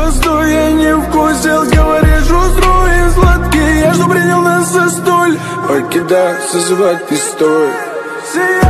постой, я не вкусил. Говоришь, устроен сладкий, я что принял нас за столь. Покидать, созывать пистоль.